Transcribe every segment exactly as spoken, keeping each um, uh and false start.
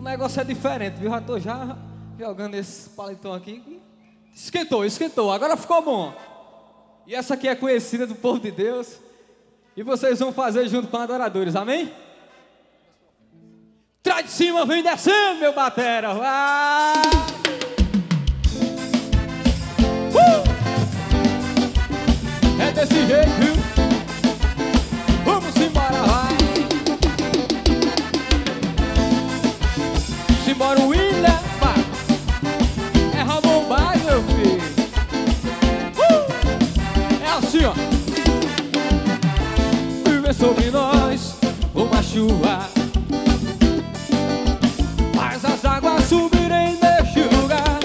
negócio é diferente, viu? Já tô já jogando esse paletó aqui. Esquentou, esquentou, agora ficou bom. E essa aqui é conhecida do povo de Deus. E vocês vão fazer junto com adoradores, amém? Traz de cima, vem descendo, meu batera. Vai! Uh! É desse jeito, viu? Vamos embora, vai! Simbora, William, vai! É Ramon Baio, meu filho! Uh! É assim, ó! Viver sobre nós uma chuva, faz as águas subirem neste lugar.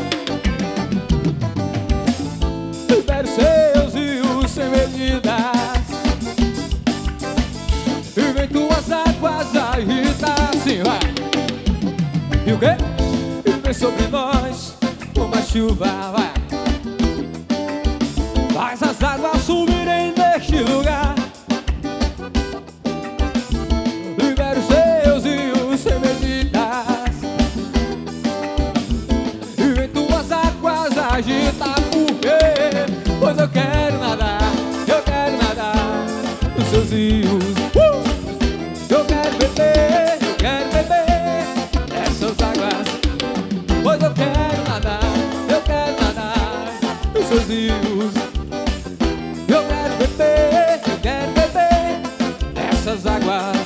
Libere os seus rios sem medidas, e vem tuas águas agitar, assim vai. E o quê? E vem sobre nós uma chuva, vai. Faz as águas subirem neste lugar. Libera os seus rios sem medidas, e vem tuas águas agitar, porque pois eu quero nadar, eu quero nadar nos seus rios. uh! Eu quero beber, eu quero beber essas águas, pois eu quero nadar, eu quero nadar nos seus rios. Eu quero beber, eu quero beber essas águas.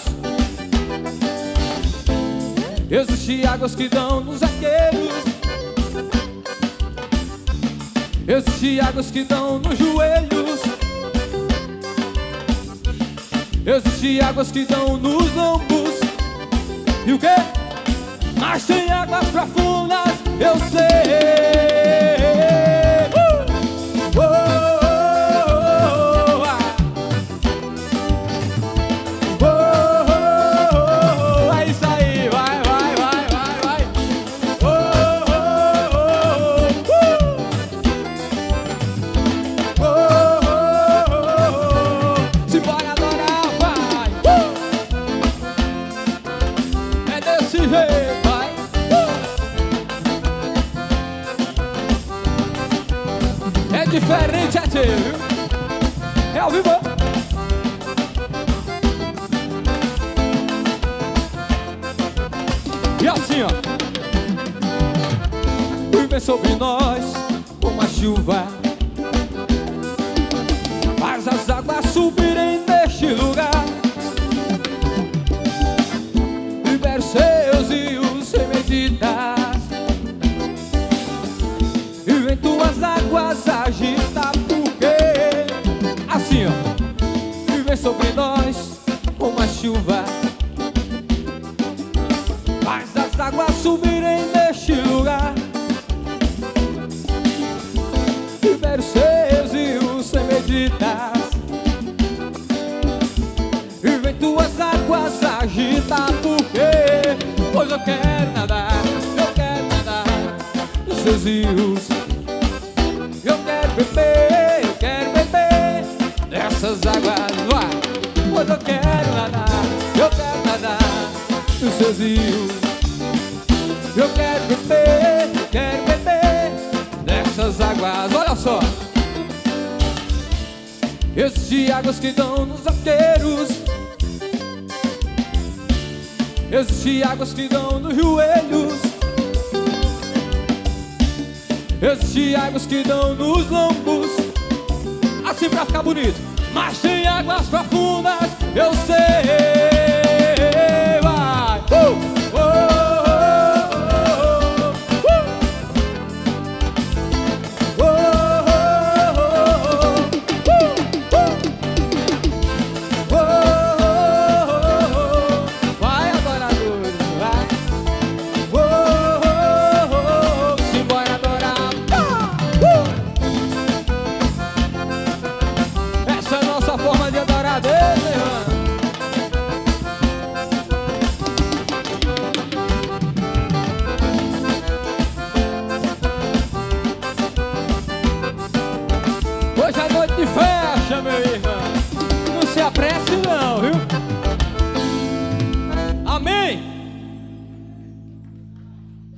Existem águas que dão nos arqueiros, existem águas que dão nos joelhos, existem águas que dão nos lombos. E o quê? Mas tem águas profundas, eu sei. Uh! Oh, oh, oh, ah. Oh, oh, oh, é isso aí, vai, vai, vai, vai, vai. Oh, oh, oh, oh, uh. Oh, oh, oh, oh. Se bora adorar, vai. Uh. É desse jeito, vai. Uh. É diferente, é teu, viu? É ao vivo. E assim, ó. E vem sobre nós uma chuva, faz as águas subirem neste lugar. Libera os seus rios sem medidas, e vem tuas águas agitar, porque assim, ó. E vem sobre nós uma chuva, faz as águas subirem neste lugar. Libera os seus rios sem medidas, e vem tuas águas agitar, porque pois eu quero nadar, eu quero nadar nos seus rios. Eu quero beber, eu quero beber dessas águas, vai. Pois eu quero nadar, eu quero nadar nos seus rios. Eu quero beber, eu quero beber dessas águas. Olha só. Existem águas que dão nos arqueiros, existem águas que dão nos joelhos, existem águas que dão nos lombos. Assim pra ficar bonito. Mas tem águas profundas, eu sei.